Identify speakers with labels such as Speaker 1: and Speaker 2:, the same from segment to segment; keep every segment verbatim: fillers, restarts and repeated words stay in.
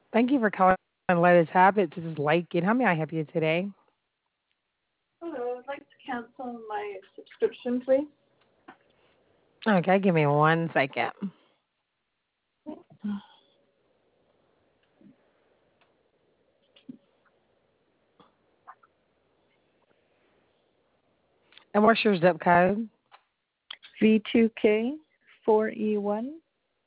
Speaker 1: Thank you for calling Lotus Habits. This is Lakin. How may I help you today?
Speaker 2: Hello, I'd like to cancel my subscription, please.
Speaker 1: Okay, give me one second. And what's your zip code?
Speaker 2: V two K four E one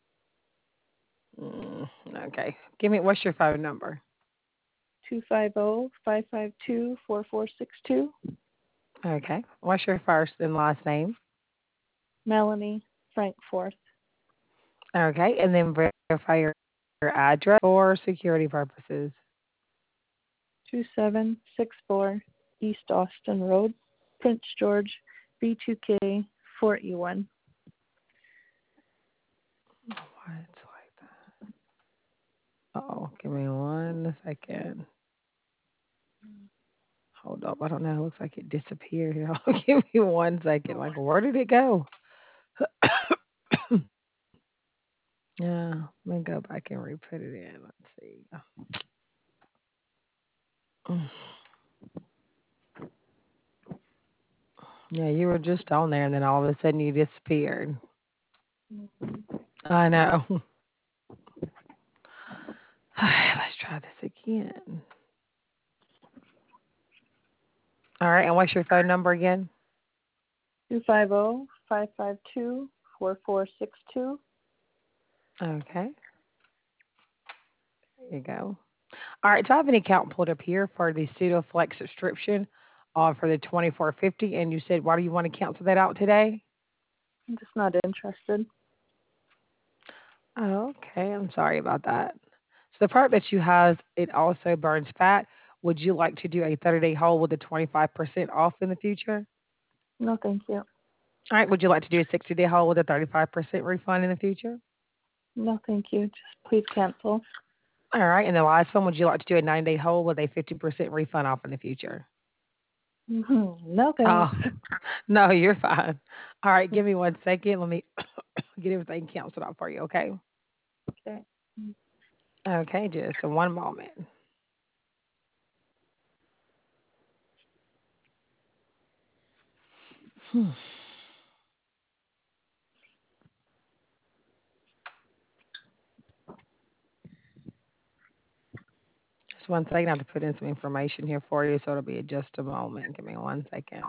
Speaker 1: Mm, okay. Give me what's your phone number?
Speaker 2: two five zero five five two four four six two.
Speaker 1: Okay. What's your first and last name?
Speaker 2: Melanie Frankforth.
Speaker 1: Okay. And then verify your your address for security purposes.
Speaker 2: two seven six four East Austin Road, Prince George, V two K four E one.
Speaker 1: Why it's like that? Oh, give me one second. Hold up. I don't know. It looks like it disappeared here. Give me one second. Like, where did it go? Yeah, let me go back and re-put it in. Let's see. Mm. Yeah, you were just on there, and then all of a sudden you disappeared. I know. Let's try this again. All right, and what's your phone number again?
Speaker 2: two five zero five five two four four six two.
Speaker 1: Okay, there you go. All right, so I have an account pulled up here for the Pseudoflex subscription uh, for the twenty-four fifty, and you said, why do you want to cancel that out today?
Speaker 2: I'm just not interested.
Speaker 1: Okay, I'm sorry about that. So the part that you have, it also burns fat. Would you like to do a thirty-day hold with a twenty-five percent off in the future?
Speaker 2: No, thank you.
Speaker 1: All right, would you like to do a sixty-day hold with a thirty-five percent refund in the future?
Speaker 2: No, thank you. Just please cancel.
Speaker 1: All right, and the last one, would you like to do a nine-day hold with a fifty percent refund off in the future?
Speaker 2: No,
Speaker 1: Oh,
Speaker 2: thanks.
Speaker 1: no, you're fine. All right, give me one second. Let me get everything canceled out for you, okay?
Speaker 2: Okay.
Speaker 1: Okay, just one moment. Hmm. Just one second. I have to put in some information here for you, so it'll be just a moment. Give me one second.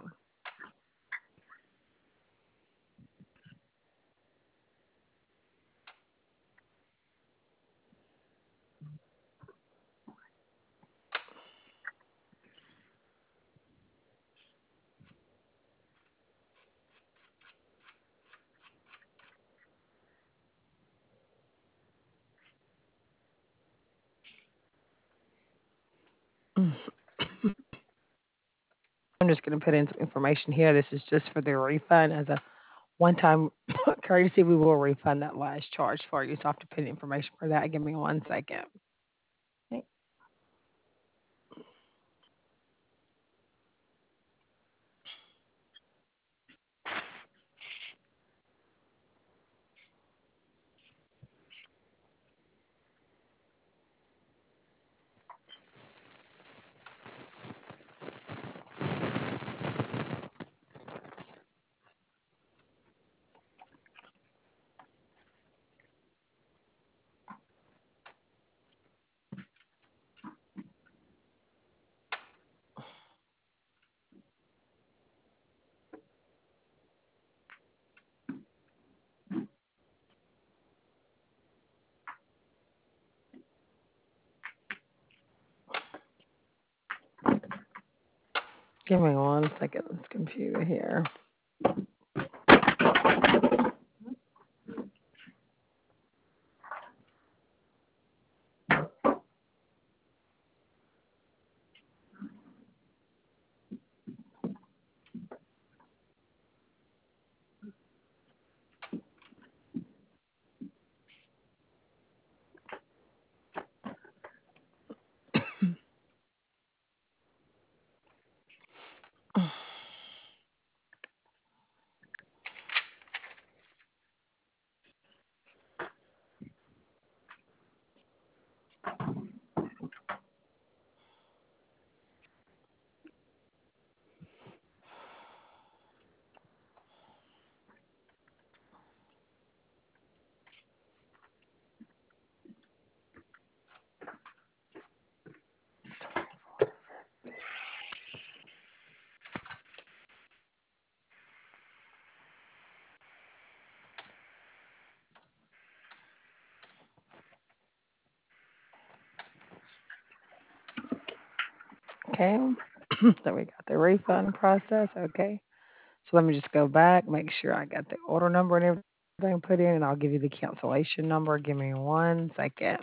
Speaker 1: I'm just going to put in some information here. This is just for the refund as a one-time courtesy. We will refund that last charge for you, so I have to put in information for that. Give me one second.
Speaker 2: Okay.
Speaker 1: Give me one second. This computer here. Okay. So we got the refund process. Okay. So let me just go back, make sure I got the order number and everything put in, and I'll give you the cancellation number. Give me one second.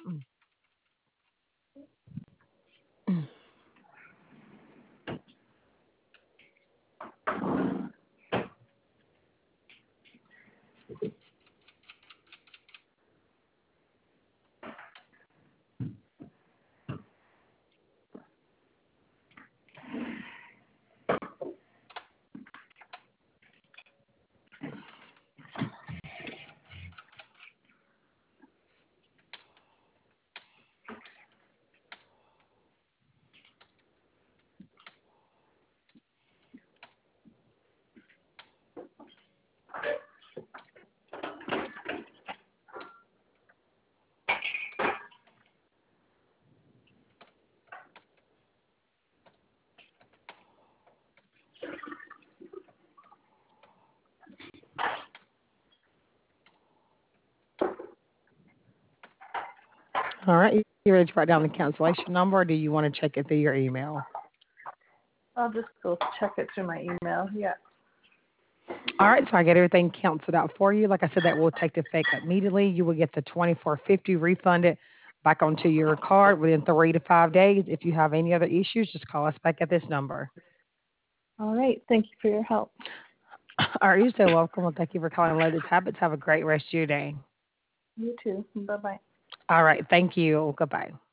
Speaker 1: All right. You ready to write down the cancellation number, or do you want to check it through your email?
Speaker 2: I'll just go check it through my email. Yeah.
Speaker 1: All right, so I get everything canceled out for you. Like I said, that will take effect immediately. You will get the twenty-four fifty refunded back onto your card within three to five days. If you have any other issues, just call us back at this number.
Speaker 2: All right. Thank you for your help.
Speaker 1: All right, you're so welcome. Well, thank you for calling Lotus Habits. Have a great rest of your day.
Speaker 2: You too. Bye bye.
Speaker 1: All right, thank you. Goodbye.